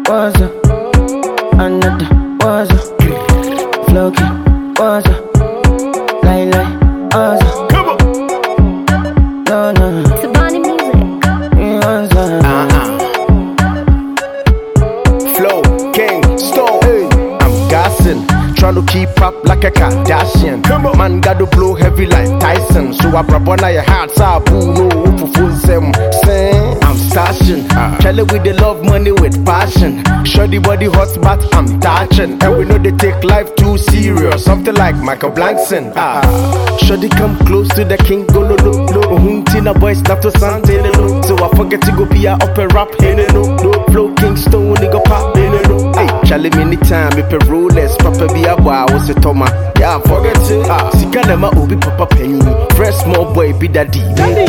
what's up? Another, what's up? Floki, what's up? Lie, what's up? Come on. No. Tabani music. What's up? Flow, King, Stone. Hey. I'm gassing, trying to keep up like a Kardashian. Come on. Man got to blow heavy like Tyson. So I brought one of your hearts up. No, for same. I'm stashing, Kelly with the love money with passion. Shorty body hot but I'm touching. And we know they take life too serious. Something like Michael Blankson. Shorty come close to the king, go low. Hunting a boy snap to something. So I forget to go be a up and rap. No flow, King Stone, nigga pop. Hey, Charlie, many time, if a rollers, Papa be a boy, was a Toma. Yeah, forget it. Sika nema obi Papa penny. Fresh small boy be daddy.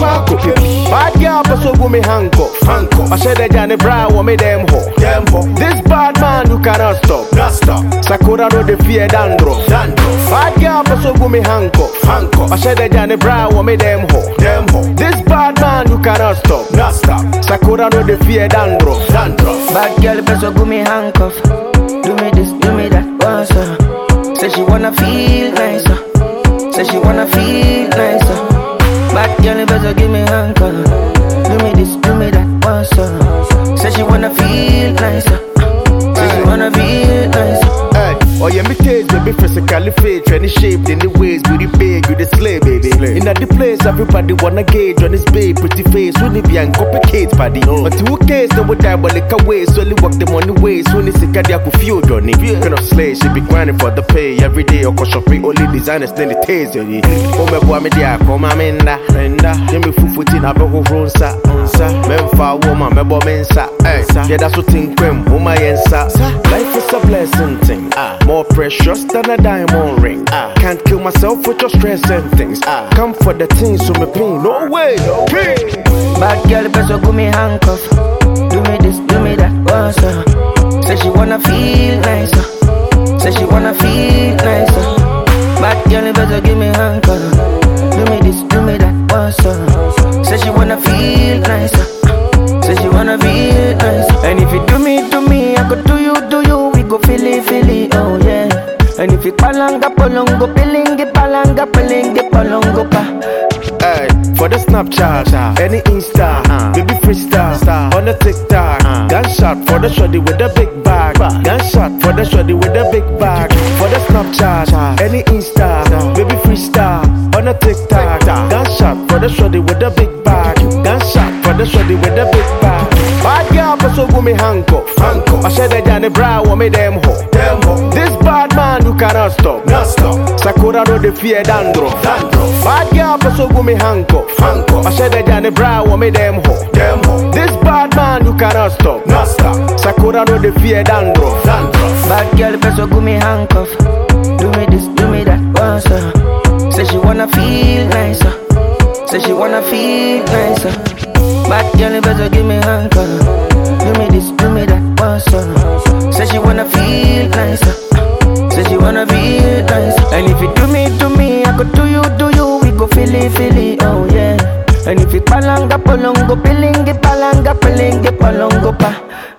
Bad girl, but so go me handcuff. I said that Johnny Brown want me them ho. This bad man you cannot stop. Sakura no the fear dandruff. Bad girl, but so go me handcuff. I said that Johnny Brown want me them ho. This bad man you cannot stop. Sakura no the fear dandruff. Bad girl, better go me handcuff. Do me this, do me that, what's up? Say she wanna feel nicer. Say she wanna feel nicer. Bad girl, better give me handcuff. Do me this, do me that, what's up? Say she wanna feel nicer. Say she wanna feel nicer. Oh yeah, me taste, baby, physically fit, any shape, in the ways, beauty big, you the slay, baby. In the place, everybody wanna gauge on this babe, pretty face, when it be and complicate, buddy. But two case, they would die, but like a way, so only walk them on the way, so when it's a cardiac feel, Johnny. Kind of slay, she be grinding for the pay every day, or cause shopping, only designers, then the taste, oh my boy, me there, come on, menda, then me fufutin, I go from sa, memfa, woman, me bo mensa, yeah, that's what think, oh my yensa. Life is a blessing thing, more precious than a diamond ring. Can't kill myself with your stress and things. Come for the things, so me pain, no way, no way. Bad girl, better go me handcuff. Do me this, do me that, what's up? Say she wanna feel nicer. Say she wanna feel nicer. Bad girl, better give me handcuff. Do me this, do me that, what's up? Say she wanna feel nicer. Say she wanna feel nicer. And if you do me, I go do you. We go feel it, oh yeah. And if you palanga polongo, pilingi palanga pilingi polongo pa. Hey, for the Snapchat, any Insta, baby freestyle, on the TikTok. Gunshot for the shorty with the big bag. Gunshot for the shorty with the big bag. For the Snapchat, any Insta, baby freestyle, on the TikTok. Gunshot for the shorty with the big bag. Gunshot for the shorty with the big bag. Bad girl, but so go me handcuff. I said that Johnny Brown want me them ho. This bad man you cannot stop. Sakura no the fear dandruff. Bad girl, but so go me handcuff. I said that Johnny Brown want me them ho. This bad man you cannot stop. Sakura no the fear dandruff. Bad girl, better go me handcuff. Do me this, do me that, what's up? Say she wanna feel nicer. Say she wanna feel nicer. Bad girl, better give me handcuff. Do me this, do me that, what's up? Say she wanna feel nicer. Say she wanna feel nicer. And if you do me, I go do you. We go feel it, oh yeah. And if you palanga polongo, pilingi palanga pilingi polongo pa.